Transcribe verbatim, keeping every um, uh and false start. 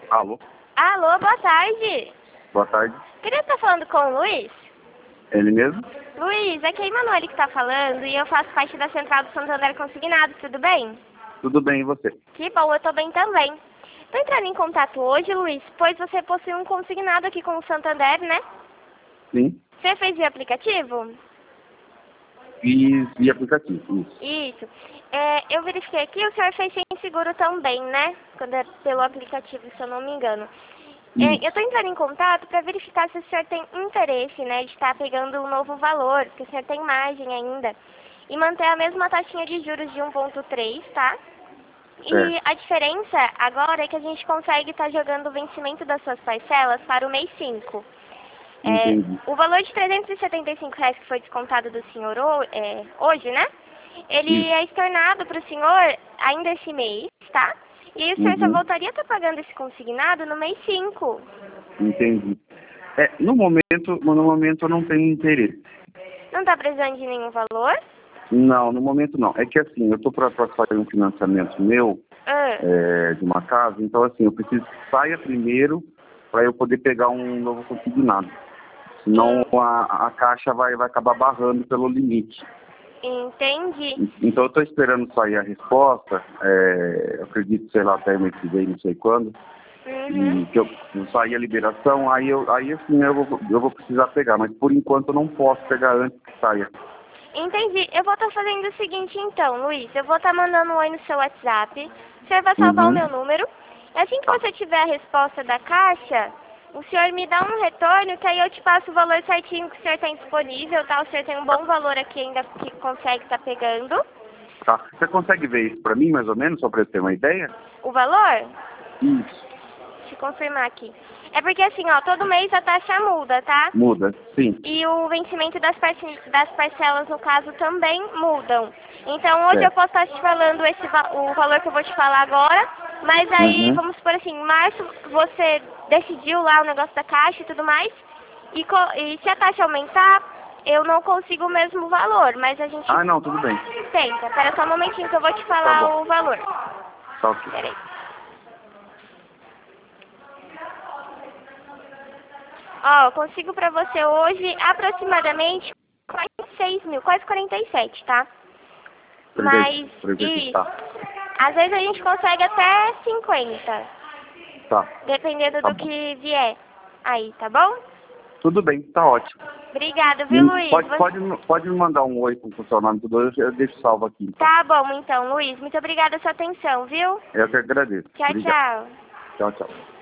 Alô? Alô, boa tarde. Boa tarde. Queria estar falando com o Luiz. Ele mesmo? Luiz, aqui é a Emanuele que está falando e eu faço parte da Central do Santander Consignado, tudo bem? Tudo bem, e você? Que bom, eu estou bem também. Estou entrando em contato hoje, Luiz, pois você possui um consignado aqui com o Santander, né? Sim. Você fez via aplicativo? Fiz via aplicativo, isso. Isso. É, eu verifiquei aqui, o senhor fez sem seguro também, né? Quando é pelo aplicativo, se eu não me engano. É, eu estou entrando em contato para verificar se o senhor tem interesse, né, de estar pegando um novo valor, se o senhor tem margem ainda, e manter a mesma taxinha de juros de um ponto três, tá? E Certo. a diferença agora é que a gente consegue estar jogando o vencimento das suas parcelas para o mês cinco. É, Entendi. o valor de trezentos e setenta e cinco reais que foi descontado do senhor ho- é, hoje, né? Ele Isso. é estornado para o senhor ainda esse mês, tá? E aí o senhor só Uhum. voltaria a estar pagando esse consignado no mês cinco. Entendi. É, no momento, no momento eu não tenho interesse. Não está precisando de nenhum valor? Não, no momento não. É que assim, eu estou para fazer um financiamento meu Ah, é, de uma casa, então assim, eu preciso que saia primeiro para eu poder pegar um novo consignado. Senão en- a, a caixa vai, vai acabar barrando pelo limite. entendi. Então eu estou esperando sair a resposta, é, eu acredito, sei lá, até mês que vem, não sei quando, Uhum. e que eu, eu sair a liberação, aí, eu, aí assim eu vou, eu vou precisar pegar, mas por enquanto eu não posso pegar antes que saia. Entendi. Eu vou estar fazendo o seguinte então, Luiz. Eu vou estar mandando um oi no seu WhatsApp. O senhor vai salvar o Uhum. meu número. E assim que Tá, você tiver a resposta da caixa, o senhor me dá um retorno que aí eu te passo o valor certinho que o senhor tem disponível, tá? O senhor tem um bom valor aqui ainda que consegue estar pegando. tá. Você consegue ver isso para mim, mais ou menos, só para eu ter uma ideia? O valor? Isso. Deixa eu confirmar aqui. É porque assim, ó, todo mês a taxa muda, tá? Muda, sim. E o vencimento das, parci- das parcelas, no caso, também mudam. Então, hoje eu Certo. posso estar te falando esse va- o valor que eu vou te falar agora, mas aí, Uhum. vamos supor assim, em março você decidiu lá o negócio da caixa e tudo mais, e, co- e se a taxa aumentar, eu não consigo o mesmo valor, mas a gente Ah, não, tudo bem. tenta. Espera só um momentinho que eu vou te Tá falar bom. o valor. Tá ok. Peraí. Ó, eu consigo pra você hoje aproximadamente quarenta e seis mil, quase quarenta e sete, tá? Mas, Presente. isso. Tá, Às vezes a gente consegue até cinquenta, tá, dependendo tá do bom. que vier. Aí, tá bom? Tudo bem, tá ótimo. Obrigada, viu, Me- Luiz? Pode, Você- pode, pode me mandar um oi com o seu nome e tudo, eu eu deixo salvo aqui. Então. Tá bom, então, Luiz. Muito obrigada pela sua atenção, viu? Eu que agradeço. Tchau, Obrigado. tchau. Tchau, tchau.